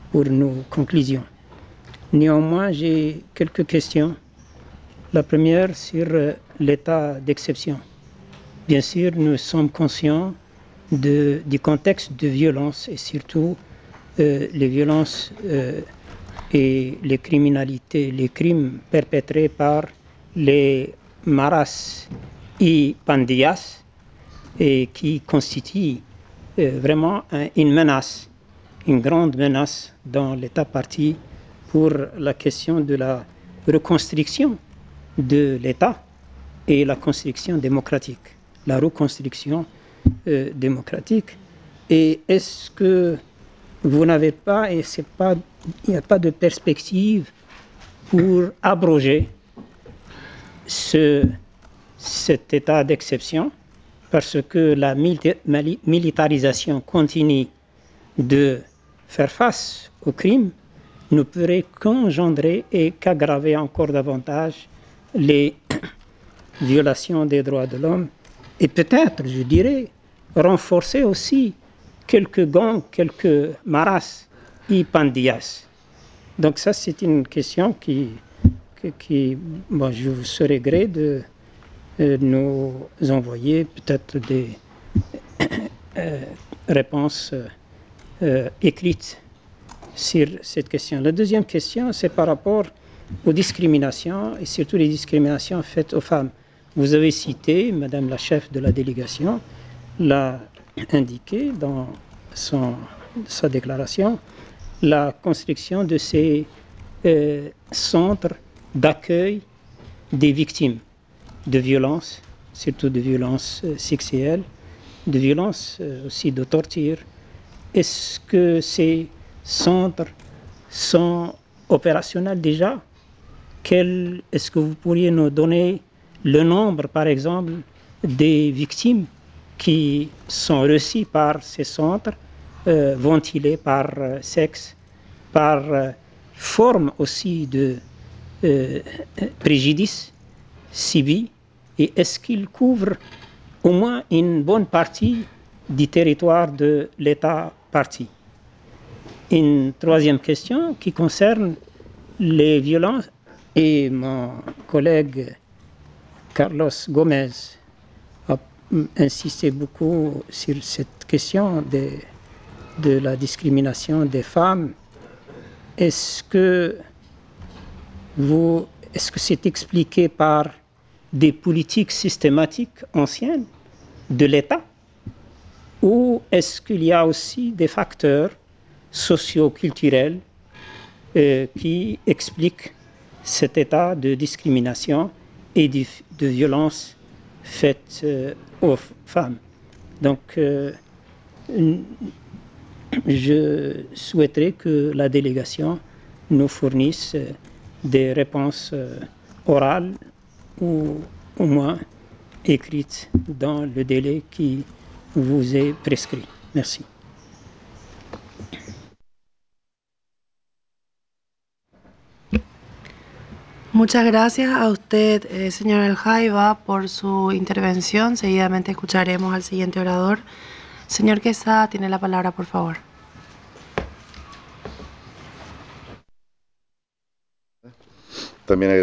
pour nos conclusions. Néanmoins, j'ai quelques questions. La première sur l'état d'exception. Bien sûr, nous sommes conscients du contexte de violence et surtout les violences et les criminalités, les crimes perpétrés par les maras et pandillas et qui constituent vraiment une menace, une grande menace dans l'État parti pour la question de la reconstruction de l'État et la construction démocratique, la reconstruction démocratique. Et est-ce que vous n'avez pas, et il n'y a pas de perspective pour abroger cet état d'exception, parce que la militarisation continue de faire face aux crimes ne pourrait qu'engendrer et qu'aggraver encore davantage les violations des droits de l'homme et peut-être, je dirais, renforcer aussi quelques gangs, quelques maras et pandillas. Donc ça, c'est une question qui bon, je vous serais gré de nous envoyer peut-être des réponses écrites sur cette question. La deuxième question, c'est par rapport aux discriminations et surtout les discriminations faites aux femmes. Vous avez cité, Madame la chef de la délégation l'a indiqué dans sa déclaration, la construction de ces centres d'accueil des victimes de violences, surtout de violences sexuelles, de violences aussi de torture. Est-ce que ces centres sont opérationnels déjà? Est-ce que vous pourriez nous donner le nombre, par exemple, des victimes qui sont reçues par ces centres, ventilés par sexe, par forme aussi de préjudice civique, et est-ce qu'ils couvrent au moins une bonne partie du territoire de l'État parti? Une troisième question qui concerne les violences, et mon collègue Carlos Gomez a insisté beaucoup sur cette question de la discrimination des femmes. Est-ce que c'est expliqué par des politiques systématiques anciennes de l'État, ou est-ce qu'il y a aussi des facteurs socio-culturels qui expliquent cet état de discrimination et de violence faite aux femmes? Donc, je souhaiterais que la délégation nous fournisse des réponses orales ou au moins écrites dans le délai qui vous est prescrit. Merci. Muchas gracias a usted, señor El Jaiba, por su intervención. Seguidamente escucharemos al siguiente orador. Señor Quesada, tiene la palabra, por favor. También